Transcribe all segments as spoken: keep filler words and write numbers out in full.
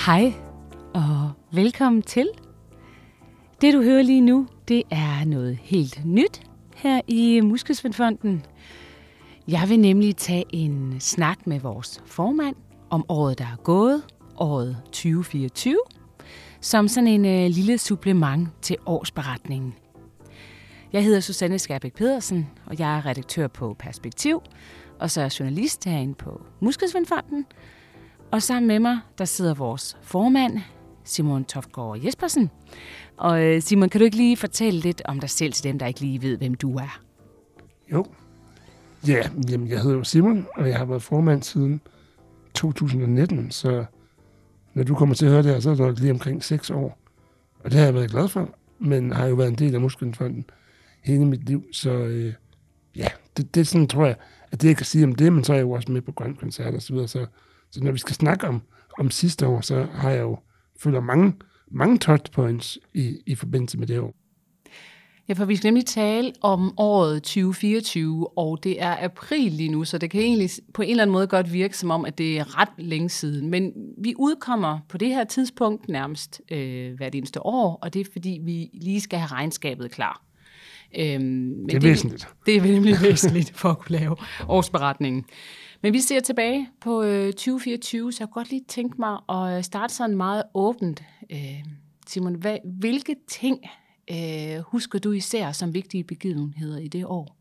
Hej og velkommen til. Det du hører lige nu, det er noget helt nyt her i Muskelsvindfonden. Jeg vil nemlig tage en snak med vores formand om året, der er gået, året tyve fireogtyve, som sådan en øh, lille supplement til årsberetningen. Jeg hedder Susanne Skærbæk Pedersen, og jeg er redaktør på Perspektiv, og så er jeg journalist herinde på Muskelsvindfonden. Og sammen med mig, der sidder vores formand, Simon Toftgaard Jespersen. Og øh, Simon, kan du ikke lige fortælle lidt om dig selv til dem, der ikke lige ved, hvem du er? Jo. Ja, jamen, jeg hedder jo Simon, og jeg har været formand siden to tusind nitten, så når du kommer til at høre det her, så er det lige omkring seks år. Og det har jeg været glad for, men har jo været en del af Muskelsvindfonden hele mit liv, så øh, ja, det, det er sådan, tror jeg, at det jeg kan sige om det, men så er jeg jo også med på Grøn Koncert og så videre, så, så når vi skal snakke om, om sidste år, så har jeg jo føler mange, mange touchpoints i, i forbindelse med det år. Ja, for vi skal nemlig tale om året tyve fireogtyve, og det er april lige nu, så det kan egentlig på en eller anden måde godt virke som om, at det er ret længe siden. Men vi udkommer på det her tidspunkt nærmest øh, hvert eneste år, og det er fordi, vi lige skal have regnskabet klar. Øhm, men det er væsentligt. Det er nemlig væsentligt for at kunne lave årsberetningen. Men vi ser tilbage på øh, tyve fireogtyve, så jeg kunne godt lige tænke mig at starte sådan meget åbent. Øh, Simon, hvad, hvilke ting øh, husker du især som vigtige begivenheder i det år?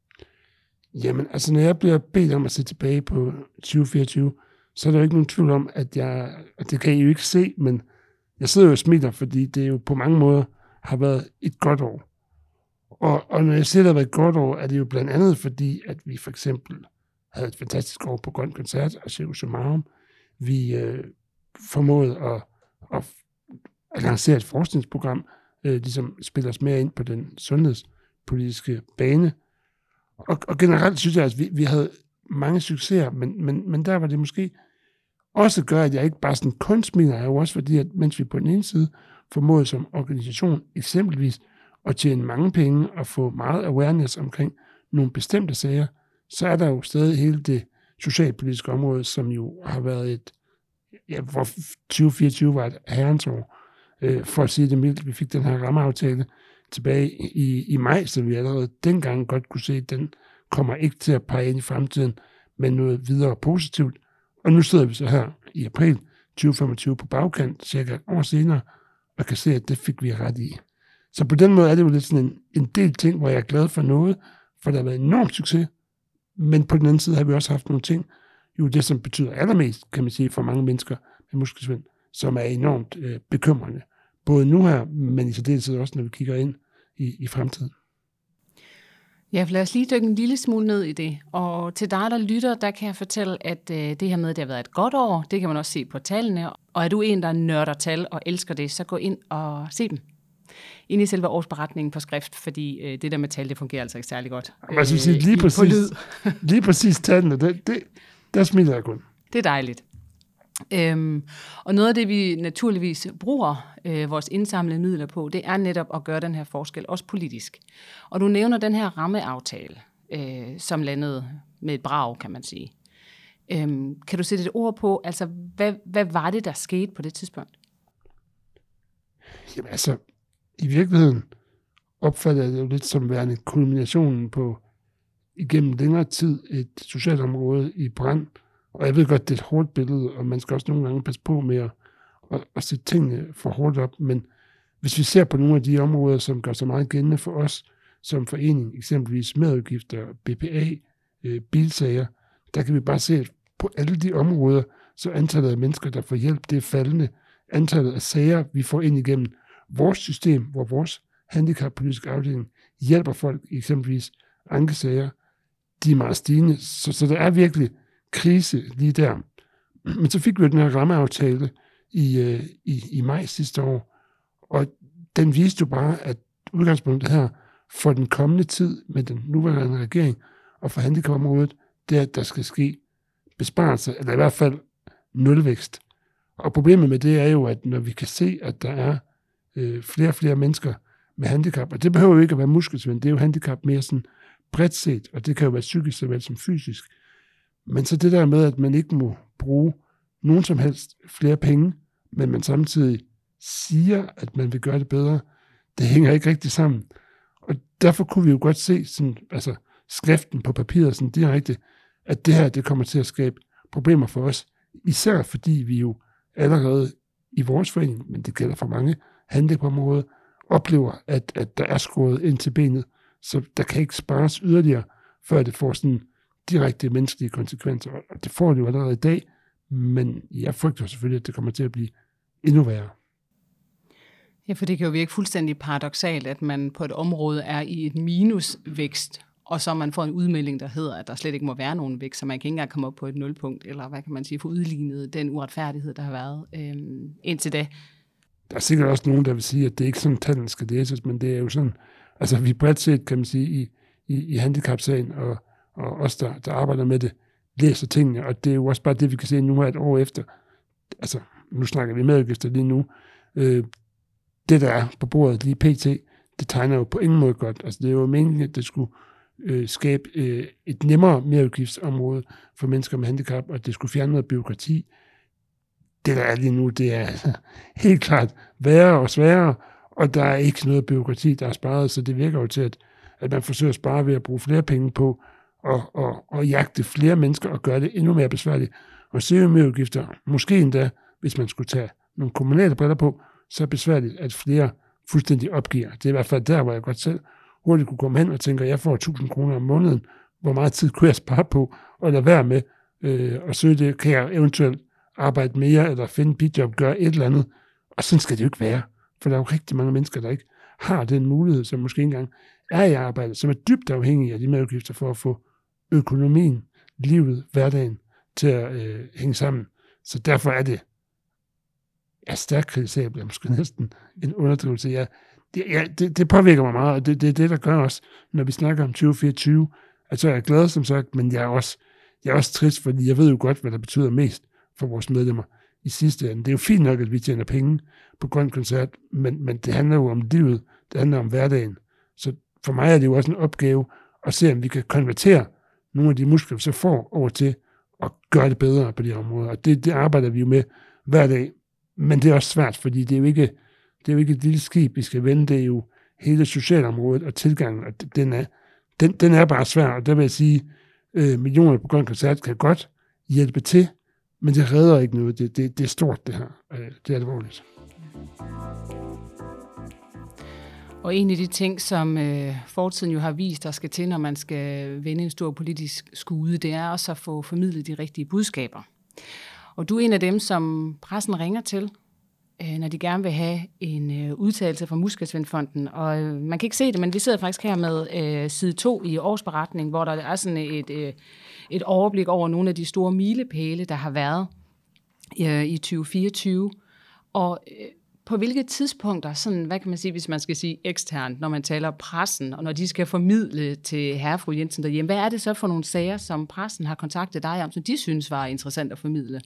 Jamen, altså når jeg bliver bedt om at se tilbage på tyve fireogtyve, så er der jo ikke nogen tvivl om, at jeg, at det kan I jo ikke se, men jeg sidder jo og smiler, fordi det jo på mange måder har været et godt år. Og, og når jeg siger, at det har været et godt år, er det jo blandt andet fordi, at vi for eksempel havde et fantastisk år på Grøn Koncert og Cirkus Summarum. Vi øh, formåede at, at, at lancere et forskningsprogram, øh, ligesom spiller os mere ind på den sundhedspolitiske bane. Og, og generelt synes jeg, at vi, vi havde mange succeser, men, men, men der var det måske også gør, at jeg ikke bare sådan kun smiler, er jo også fordi, at mens vi på den ene side formåede som organisation eksempelvis at tjene mange penge og få meget awareness omkring nogle bestemte sager, så er der jo stadig hele det socialpolitiske område, som jo har været et, ja, hvor tyve fireogtyve var et herrens år, øh, for at sige det mildt. Vi fik den her rammeaftale tilbage i, i maj, så vi allerede dengang godt kunne se, at den kommer ikke til at pege ind i fremtiden, men noget videre positivt. Og nu sidder vi så her i april tyve femogtyve på bagkant, cirka et år senere, og kan se, at det fik vi ret i. Så på den måde er det jo lidt sådan en, en del ting, hvor jeg er glad for noget, for der har været enorm succes, men på den anden side har vi også haft nogle ting, jo det som betyder allermest, kan man sige, for mange mennesker med muskelsvind, som er enormt øh, bekymrende. Både nu her, men i særdeleshed også, når vi kigger ind i, i fremtiden. Ja, for lad os lige dykke en lille smule ned i det. Og til dig, der lytter, der kan jeg fortælle, at øh, det her med, at det har været et godt år, det kan man også se på tallene. Og er du en, der nørder tal og elsker det, så gå ind og se dem. Ind i selve årsberetningen på skrift, fordi øh, det der med tal, det fungerer altså ikke særlig godt. Øh, jeg sige, lige, præcis, lige præcis tallene, det, det, der smiler jeg kun. Det er dejligt. Øhm, og noget af det, vi naturligvis bruger øh, vores indsamlede midler på, det er netop at gøre den her forskel, også politisk. Og du nævner den her rammeaftale, øh, som landede med et brag, kan man sige. Øhm, kan du sætte et ord på, altså hvad, hvad var det, der skete på det tidspunkt? Jamen altså, i virkeligheden opfatter jeg det jo lidt som værende kulminationen på igennem længere tid et socialt område i brand. Og jeg ved godt, det er et hårdt billede, og man skal også nogle gange passe på med at, at, at sætte tingene for hårdt op. Men hvis vi ser på nogle af de områder, som gør så meget gældende for os som forening, eksempelvis merudgifter, B P A, øh, bilsager, der kan vi bare se, at på alle de områder, så antallet af mennesker, der får hjælp, det er faldende. Antallet af sager, vi får ind igennem vores system, hvor vores handicappolitiske afdeling hjælper folk, eksempelvis ankesager, de er meget stigende. Så, så der er virkelig krise lige der. Men så fik vi den her rammeaftale i, øh, i, i maj sidste år, og den viste jo bare, at udgangspunktet her for den kommende tid med den nuværende regering og for handicapområdet, det er, at der skal ske besparelser, eller i hvert fald nulvækst. Og problemet med det er jo, at når vi kan se, at der er øh, flere og flere mennesker med handicap, og det behøver jo ikke at være muskelsvind, det er jo handicap mere sådan bredt set, og det kan jo være psykisk såvel som fysisk. Men så det der med, at man ikke må bruge nogen som helst flere penge, men man samtidig siger, at man vil gøre det bedre, det hænger ikke rigtig sammen. Og derfor kunne vi jo godt se sådan, altså skriften på papiret sådan direkte, at det her det kommer til at skabe problemer for os, især fordi vi jo allerede i vores forening, men det gælder for mange handicapområder, oplever, at, at der er skåret ind til benet, så der kan ikke spares yderligere, før det får sådan direkte menneskelige konsekvenser. Og det får det jo allerede i dag, men jeg frygter selvfølgelig, at det kommer til at blive endnu værre. Ja, for det kan jo virke fuldstændig paradoksalt, at man på et område er i et minusvækst, og så man får en udmelding, der hedder, at der slet ikke må være nogen vækst, så man kan ikke engang komme op på et nulpunkt, eller hvad kan man sige, få udlignet den uretfærdighed, der har været øhm, indtil da. Der er sikkert også nogen, der vil sige, at det ikke sådan, tallene skal læses, men det er jo sådan, altså vi bredt set, kan man sige, i, i, i handicapsagen, og, og os, der, der arbejder med det, læser tingene, og det er jo også bare det, vi kan se nu her et år efter. Altså, nu snakker vi medudgifter lige nu. Øh, det, der er på bordet lige pt., det tegner jo på ingen måde godt. Altså, det er jo meningen, at det skulle øh, skabe øh, et nemmere merudgiftsområde for mennesker med handicap, og det skulle fjerne noget byråkrati. Det, der er lige nu, det er altså helt klart værre og sværere, og der er ikke noget byråkrati, der er sparet, så det virker jo til, at, at man forsøger at spare ved at bruge flere penge på og, og, og jagte flere mennesker og gøre det endnu mere besværligt. Og søge merudgifter, måske endda, hvis man skulle tage nogle kommunale briller på, så er det besværligt, at flere fuldstændig opgiver. Det er i hvert fald der, hvor jeg godt selv hurtigt kunne komme hen og tænke, at jeg får tusind kroner om måneden. Hvor meget tid kunne jeg spare på og lade være med øh, at søge det? Kan jeg eventuelt arbejde mere eller finde et bidjob, gøre et eller andet? Og sådan skal det jo ikke være. For der er jo rigtig mange mennesker, der ikke har den mulighed, som måske ikke engang er i arbejde, som er dybt afhængige af de medudgifter for at få økonomien, livet, hverdagen til at øh, hænge sammen. Så derfor er det er stærkt kritisabelt, måske næsten en underdrivelse. Ja, det, ja, det, det påvirker mig meget, og det er det, det, der gør os, når vi snakker om tyve fireogtyve. Altså, jeg er glad, som sagt, men jeg er, også, jeg er også trist, fordi jeg ved jo godt, hvad der betyder mest for vores medlemmer i sidste ende. Det er jo fint nok, at vi tjener penge på Grøn Koncert, men, men det handler jo om livet, det handler om hverdagen. Så for mig er det jo også en opgave at se, om vi kan konvertere nogle af de muskler, vi så får over til at gøre det bedre på de områder. Og det, det arbejder vi jo med hver dag. Men det er også svært, fordi det er jo ikke, det er jo ikke et lille skib, vi skal vende. Det er jo hele socialområdet og tilgangen, og den er, den, den er bare svær. Og der vil jeg sige, øh, millioner på Grøn Koncert kan godt hjælpe til, men det redder ikke noget. Det, det, det er stort, det her. Øh, det er alvorligt. Og en af de ting, som øh, fortiden jo har vist, der skal til, når man skal vende en stor politisk skude, det er også at få formidlet de rigtige budskaber. Og du er en af dem, som pressen ringer til, øh, når de gerne vil have en øh, udtalelse fra Muskelsvindfonden. Og øh, man kan ikke se det, men vi sidder faktisk her med øh, side to i årsberetningen, hvor der er sådan et, øh, et overblik over nogle af de store milepæle, der har været øh, i tyve fireogtyve. Og øh, på hvilke tidspunkter, sådan, hvad kan man sige, hvis man skal sige eksternt, når man taler pressen, og når de skal formidle til herre og fru Jensen derhjemme, hvad er det så for nogle sager, som pressen har kontaktet dig om, som de synes var interessant at formidle?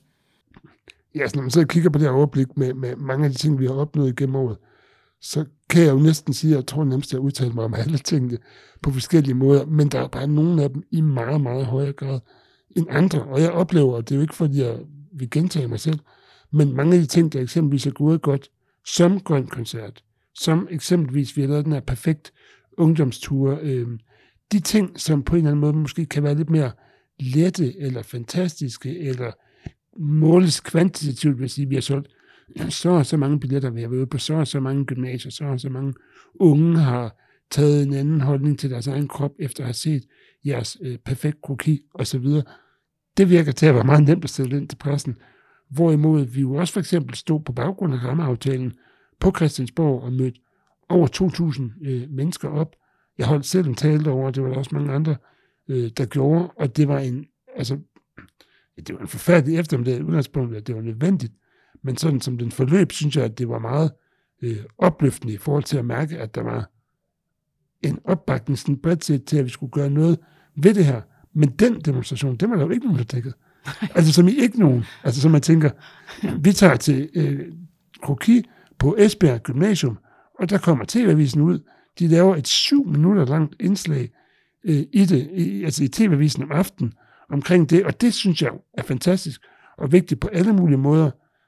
Ja, så når man så kigger på det her overblik med, med mange af de ting, vi har opnået gennem året, så kan jeg jo næsten sige, at jeg tror nærmest, at jeg udtaler mig om alle tingene på forskellige måder, men der er bare nogle af dem i meget, meget højere grad end andre. Og jeg oplever, og det er jo ikke fordi, jeg vil gentage mig selv, men mange af de ting, der eksempelvis er gået godt, som Grøn Koncert, som eksempelvis vi har lavet den her perfekt ungdomstur, øh, de ting, som på en eller anden måde måske kan være lidt mere lette, eller fantastiske, eller måles kvantitativt, vil sige, vi har solgt så og så mange billetter, vi har været ude på så og så mange gymnasier, så og så mange unge har taget en anden holdning til deres egen krop, efter at have set jeres øh, perfekt kroki, osv. Det virker til at være meget nemt at sætte ind til pressen. Hvorimod vi jo også for eksempel stod på baggrund af rammeaftalen på Christiansborg og mødte over to tusind øh, mennesker op. Jeg holdt selv en tale derovre, og det var der også mange andre, øh, der gjorde, og det var en, altså, det var en forfærdelig eftermiddag i udgangspunktet, at det var nødvendigt, men sådan som den forløb, synes jeg, at det var meget øh, opløftende i forhold til at mærke, at der var en opbakning sådan bredt set til, at vi skulle gøre noget ved det her. Men den demonstration, det var der jo ikke nogen, der dækkede. Altså som i ikke nogen. Altså som man tænker, vi tager til øh, kroki på Esbjerg Gymnasium, og der kommer T V-avisen ud. De laver et syv minutter langt indslag øh, i det, i, altså i T V-avisen om aftenen omkring det, og det synes jeg er fantastisk og vigtigt på alle mulige måder.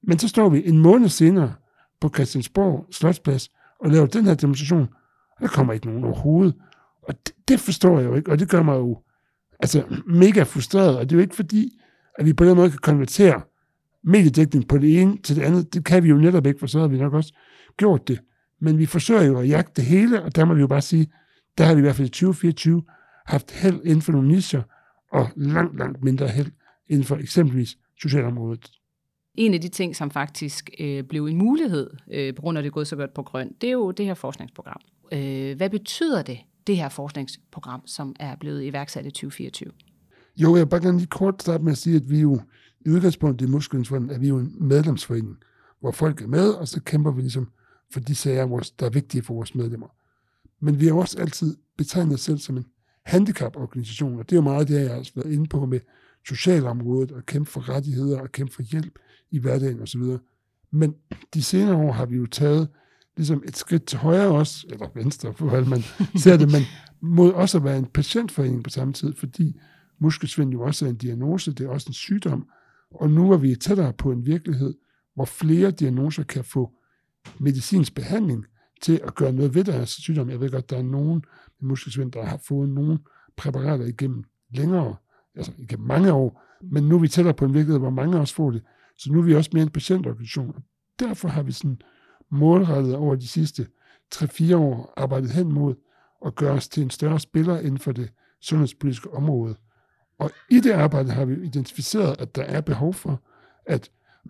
Men så står vi en måned senere på Christiansborg Slotsplads og laver den her demonstration, og der kommer ikke nogen overhovedet. Og det, det forstår jeg jo ikke, og det gør mig jo altså mega frustreret, og det er jo ikke fordi, at vi på den måde kan konvertere mediedækning på det ene til det andet. Det kan vi jo netop ikke, for så har vi nok også gjort det. Men vi forsøger jo at jagte det hele, og der må vi jo bare sige, der har vi i hvert fald i tyve fireogtyve haft held inden for nogle nicher, og langt, langt mindre held inden for eksempelvis socialområdet. En af de ting, som faktisk øh, blev en mulighed, øh, på grund af det gået så godt på grøn, det er jo det her forskningsprogram. Øh, hvad betyder det, det her forskningsprogram, som er blevet iværksat i tyve fireogtyve? Jo, jeg vil bare gerne lige kort starte med at sige, at vi jo i udgangspunktet i Muskelsvindfonden er vi jo en medlemsforening, hvor folk er med, og så kæmper vi ligesom for de sager, der er vigtige for vores medlemmer. Men vi har også altid betegnet os selv som en handicaporganisation, og det er jo meget det, jeg har været inde på med socialområdet, og kæmpe for rettigheder, og kæmpe for hjælp i hverdagen osv. Men de senere år har vi jo taget ligesom et skridt til højre også, eller venstre, for hvordan man ser det, men mod også at være en patientforening på samme tid, fordi muskelsvind jo også er en diagnose, det er også en sygdom, og nu er vi tættere på en virkelighed, hvor flere diagnoser kan få medicinsk behandling til at gøre noget ved deres sygdom. Jeg ved godt, der er nogen med muskelsvind, der har fået nogle præparater igennem længere, altså igennem mange år, men nu er vi tættere på en virkelighed, hvor mange også får det, så nu er vi også mere en patientorganisation. Derfor har vi sådan målrettet over de sidste tre fire år arbejdet hen mod at gøre os til en større spiller inden for det sundhedspolitiske område. Og i det arbejde har vi identificeret, at der er behov for, at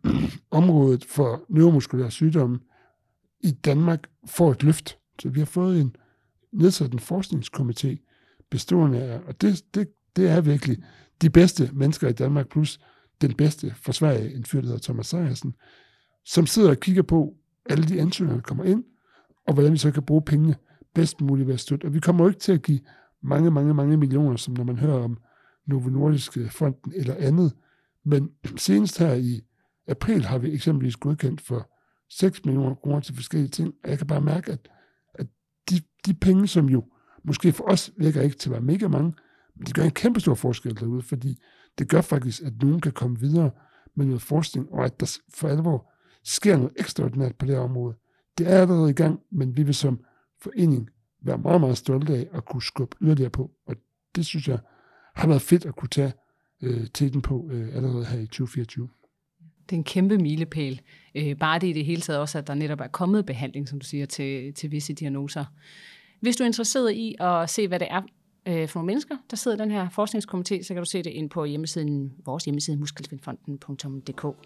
området for neuromuskulære sygdomme i Danmark får et løft. Så vi har fået en nedsat en forskningskomité bestående af, og det, det, det er virkelig de bedste mennesker i Danmark, plus den bedste for Sverige, en fyr, der hedder Thomas Sejersen, som sidder og kigger på alle de ansøgninger, der kommer ind, og hvordan vi så kan bruge pengene bedst muligt ved at støtte. Og vi kommer jo ikke til at give mange, mange, mange millioner, som når man hører om Novo Nordisk Fonden eller andet. Men senest her i april har vi eksempelvis godkendt for seks millioner kroner til forskellige ting, og jeg kan bare mærke, at, at de, de penge, som jo måske for os virker ikke til at være mega mange, men det gør en kæmpe stor forskel derude, fordi det gør faktisk, at nogen kan komme videre med noget forskning, og at der for alvor sker noget ekstraordinært på det her område. Det er allerede i gang, men vi vil som forening være meget, meget stolte af at kunne skubbe yderligere på, og det synes jeg har været fedt at kunne tage øh, teten på øh, allerede her i tyve fireogtyve. Det er en kæmpe milepæl. Øh, bare det i det hele taget også, at der netop er kommet behandling, som du siger, til, til visse diagnoser. Hvis du er interesseret i at se, hvad det er øh, for nogle mennesker, der sidder i den her forskningskomité, så kan du se det ind på hjemmesiden, vores hjemmeside, muskelsvindfonden punktum d k.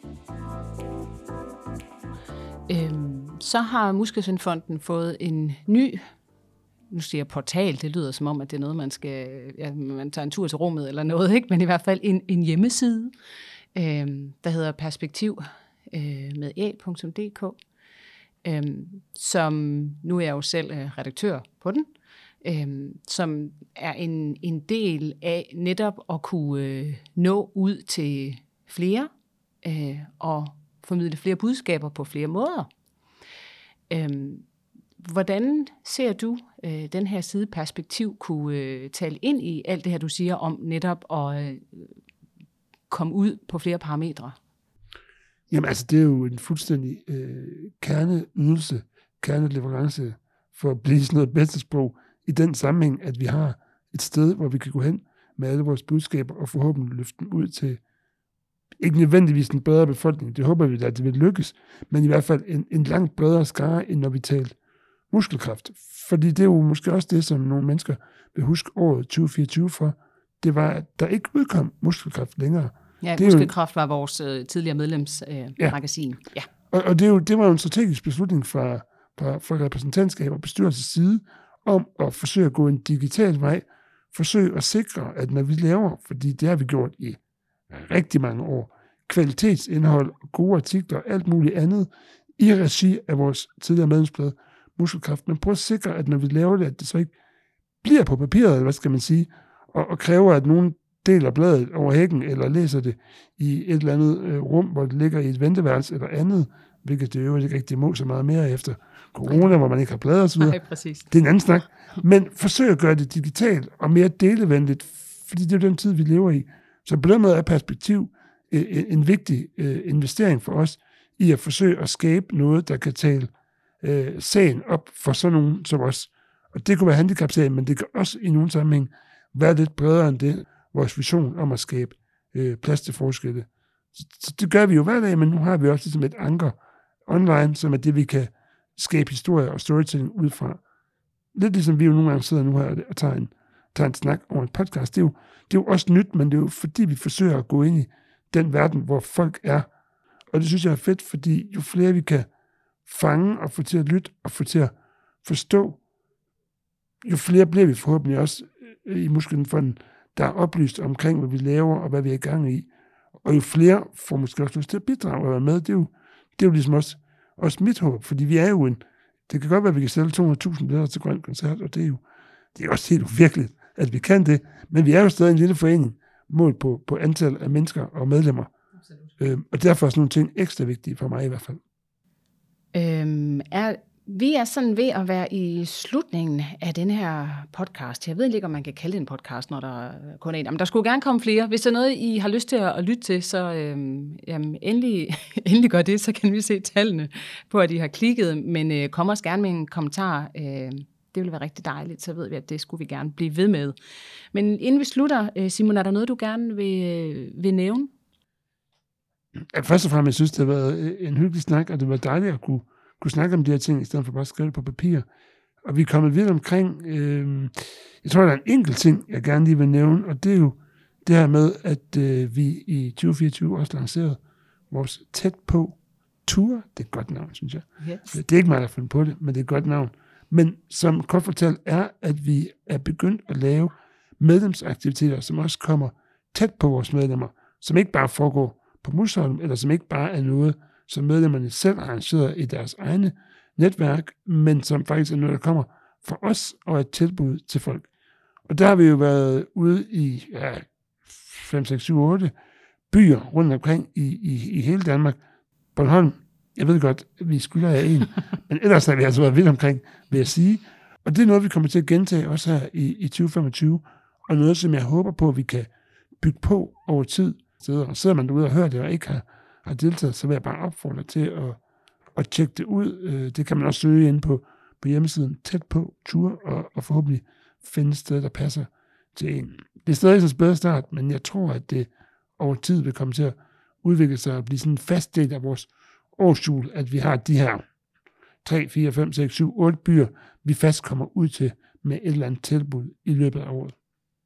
Øhm, så har Muskelsvindfonden fået en ny, nu siger jeg portal, det lyder som om, at det er noget, man skal, ja, man tager en tur til rummet eller noget, ikke? Men i hvert fald en, en hjemmeside, øhm, der hedder perspektiv øh, med a punktum d k, øhm, som nu er jeg jo selv øh, redaktør på den, øhm, som er en, en del af netop at kunne øh, nå ud til flere øh, og formidle flere budskaber på flere måder. Øhm, hvordan ser du øh, den her side perspektiv kunne øh, tale ind i alt det her, du siger om netop at øh, komme ud på flere parametre? Jamen altså, det er jo en fuldstændig øh, kerneydelse, kerneleverance for at blive sådan noget bedste sprog i den sammenhæng, at vi har et sted, hvor vi kan gå hen med alle vores budskaber og forhåbentlig løfte dem ud til ikke nødvendigvis en bedre befolkning, det håber vi, at det vil lykkes, men i hvert fald en, en langt bredere skare, end når vi taler muskelkraft. Fordi det er jo måske også det, som nogle mennesker vil huske året tyve fireogtyve for, det var, at der ikke udkom muskelkraft længere. Ja, det Muskelkraft jo, var vores øh, tidligere medlemsmagasin. Øh, ja. ja. Og, og det, er jo, det var jo en strategisk beslutning fra, fra, fra repræsentantskab og bestyrelses side, om at forsøge at gå en digital vej, forsøge at sikre, at når vi laver, fordi det har vi gjort i rigtig mange år, kvalitetsindhold, gode artikler og alt muligt andet i regi af vores tidligere medlemsblad Muskelkraft, men prøv at sikre, at når vi laver det, at det så ikke bliver på papiret, eller hvad skal man sige, og, og kræver, at nogen deler bladet over hækken, eller læser det i et eller andet øh, rum, hvor det ligger i et venteværelse eller andet, hvilket det jo ikke rigtig må så meget mere efter corona, hvor man ikke har bladet osv. Nej, præcis. Det er en anden snak. Men forsøg at gøre det digitalt og mere delevenligt, fordi det er den tid, vi lever i. Så på den måde er perspektiv en, en vigtig øh, investering for os i at forsøge at skabe noget, der kan tale øh, sagen op for sådan nogen som os. Og det kunne være handicapsagen, men det kan også i nogle sammenhæng være lidt bredere end det, vores vision om at skabe øh, plads til forskelle. Så, så det gør vi jo hver dag, men nu har vi også ligesom et anker online, som er det, vi kan skabe historie og storytelling ud fra. Lidt ligesom vi jo nogle gange sidder nu her og tager en, tager en snak over en podcast. Det er, jo, det er jo også nyt, men det er jo fordi, vi forsøger at gå ind i den verden, hvor folk er. Og det synes jeg er fedt, fordi jo flere vi kan fange og få til at lytte og få til at forstå, jo flere bliver vi forhåbentlig også i Muskelfonden, der er oplyst omkring, hvad vi laver og hvad vi er i gang i. Og jo flere får måske også lyst til at bidrage og være med. Det er jo, det er jo ligesom også, også mit håb, fordi vi er jo en, det kan godt være, at vi kan sælge to hundrede tusind billetter til Grøn Koncert, og det er jo det er også helt uvirkeligt, at vi kan det. Men vi er jo stadig en lille forening, målt på, på antal af mennesker og medlemmer. Øhm, og derfor er sådan nogle ting ekstra vigtige for mig i hvert fald. Øhm, er, vi er sådan ved at være i slutningen af den her podcast. Jeg ved ikke, om man kan kalde det en podcast, når der kun er en. Men der skulle gerne komme flere. Hvis der er noget, I har lyst til at, at lytte til, så øhm, jamen, endelig, endelig gør det, så kan vi se tallene på, at I har klikket. Men øh, kom også gerne med en kommentar. Øh, det ville være rigtig dejligt, så ved vi, at det skulle vi gerne blive ved med. Men inden vi slutter, Simon, er der noget, du gerne vil, vil nævne? Ja, først og fremmest, jeg synes, det har været en hyggelig snak, og det var dejligt at kunne, kunne snakke om de her ting, i stedet for bare at skrive det på papir. Og vi er kommet vidt omkring, øh, jeg tror, der er en enkelt ting, jeg gerne lige vil nævne, og det er jo det her med, at øh, vi i tyve fireogtyve også lancerede vores Tæt på Tour. Det er et godt navn, synes jeg. Yes. Det er ikke mig, der har fundet på det, men det er et godt navn. Men som kort fortalt er, at vi er begyndt at lave medlemsaktiviteter, som også kommer tæt på vores medlemmer, som ikke bare foregår på Musholm, eller som ikke bare er noget, som medlemmerne selv har arrangeret i deres egne netværk, men som faktisk er noget, der kommer fra os og et tilbud til folk. Og der har vi jo været ude i ja, fem, seks, syv, otte byer rundt omkring i, i, i hele Danmark. Bornholm, jeg ved godt, vi skylder af en, men ellers har vi altså været vidt omkring, vil jeg sige. Og det er noget, vi kommer til at gentage også her i, i tyve femogtyve, og noget, som jeg håber på, at vi kan bygge på over tid. Og sidder man derude og hører det, og ikke har, har deltaget, så vil jeg bare opfordre til at, at tjekke det ud. Det kan man også søge ind på, på hjemmesiden Tæt på Tour, og, og forhåbentlig finde et sted, der passer til en. Det er stadig en bedre start, men jeg tror, at det over tid vil komme til at udvikle sig og blive sådan en fast del af vores årshjul, at vi har de her tre, fire, fem, seks, syv, otte byer, vi fast kommer ud til med et eller andet tilbud i løbet af året.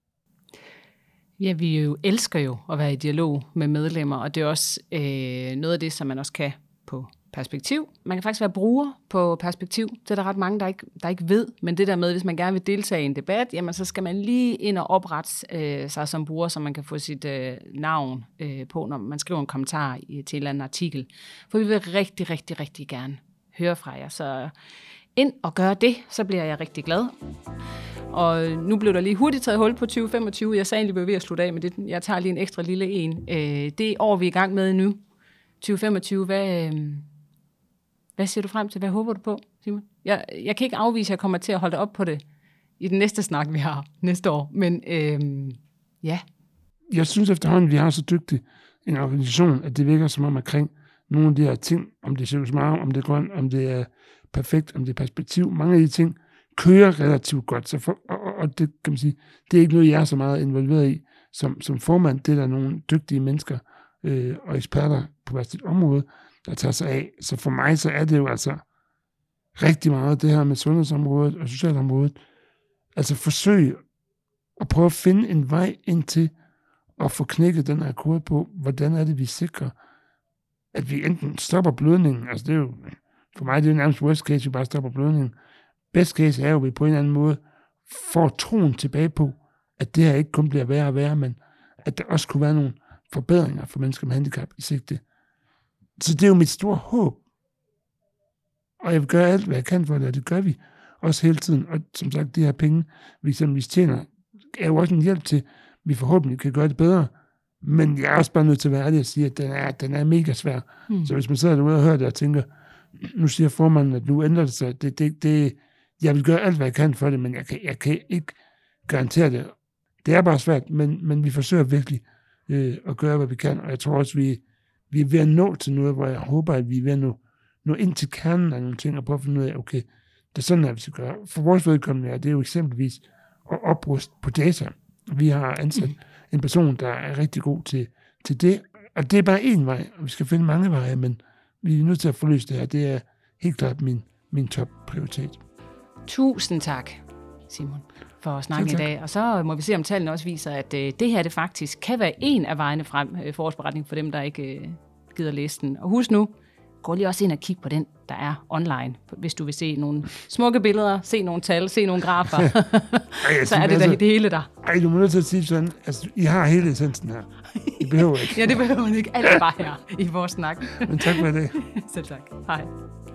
Ja, vi jo elsker jo at være i dialog med medlemmer, og det er også øh, noget af det, som man også kan på Perspektiv. Man kan faktisk være bruger på Perspektiv. Det er der ret mange, der ikke, der ikke ved, men det der med, hvis man gerne vil deltage i en debat, jamen så skal man lige ind og oprette øh, sig som bruger, så man kan få sit øh, navn øh, på, når man skriver en kommentar i, til en eller anden artikel. For vi vil rigtig, rigtig, rigtig gerne høre fra jer. Så ind og gør det, så bliver jeg rigtig glad. Og nu blev der lige hurtigt taget hul på tyve femogtyve. Jeg sagde egentlig, at vi var ved at slutte af med det. Jeg tager lige en ekstra lille en. Det år, vi er i gang med nu, tyve femogtyve, hvad, hvad ser du frem til? Hvad håber du på, Simon? Jeg, jeg kan ikke afvise, at jeg kommer til at holde op på det i den næste snak, vi har næste år. Men øhm, ja. Jeg synes efterhånden, vi har så dygtig en organisation, at det virker som om omkring nogle af de her ting, om det er smart, om det er grønt, om det er perfekt, om det er perspektiv. Mange af de ting kører relativt godt, så for, og, og det kan man sige, det er ikke noget, jeg er så meget involveret i som, som formand. Det er der nogle dygtige mennesker øh, og eksperter på hvert sit område, der tager sig af. Så for mig, så er det jo altså rigtig meget det her med sundhedsområdet og socialområdet. Altså forsøg at prøve at finde en vej ind til at få knækket den her kode på, hvordan er det, vi sikrer, at vi enten stopper blødningen. Altså det er jo, for mig det er jo nærmest worst case, vi bare stopper blødningen. Best case er jo, at vi på en eller anden måde får troen tilbage på, at det her ikke kun bliver værre og værre, men at der også kunne være nogle forbedringer for mennesker med handicap i sigte. Så det er jo mit store håb. Og jeg vil gøre alt, hvad jeg kan for det, og det gør vi også hele tiden. Og som sagt, de her penge, vi eksempelvis tjener, er jo også en hjælp til, at vi forhåbentlig kan gøre det bedre. Men jeg er også bare nødt til at være ærlig og sige, at den er, den er mega svær. Mm. Så hvis man sidder derude og hører det og tænker, nu siger formanden, at nu ændrer det sig, det, det, det, jeg vil gøre alt, hvad jeg kan for det, men jeg kan, jeg kan ikke garantere det. Det er bare svært, men, men vi forsøger virkelig øh, og gøre, hvad vi kan. Og jeg tror også, vi, vi er ved at nå til noget, hvor jeg håber, at vi er ved at nå, nå ind til kernen af nogle ting, og prøve at finde ud af, okay, det er sådan, at vi skal gøre. For vores vedkommende er det jo eksempelvis at opruste på data. Vi har ansat mm. en person, der er rigtig god til, til det, og det er bare én vej, og vi skal finde mange veje, men vi er nødt til at få løst det her. Det er helt klart min, min top-prioritet. Tusind tak, Simon, for at snakke i dag. Og så må vi se, om tallene også viser, at øh, det her det faktisk kan være en af vejene frem øh, for årsberetningen for dem, der ikke øh, gider læse den. Og husk nu, gå lige også ind og kig på den, der er online, hvis du vil se nogle smukke billeder, se nogle tal, se nogle grafer. Ej, så er det altså, det hele der. Ej, du må nødt til at sige sådan, altså, I har hele essensen her. I behøver ikke. Ja, det behøver man ikke. Alt er bare her i vores snak. Men tak for det. Selv tak. Hej.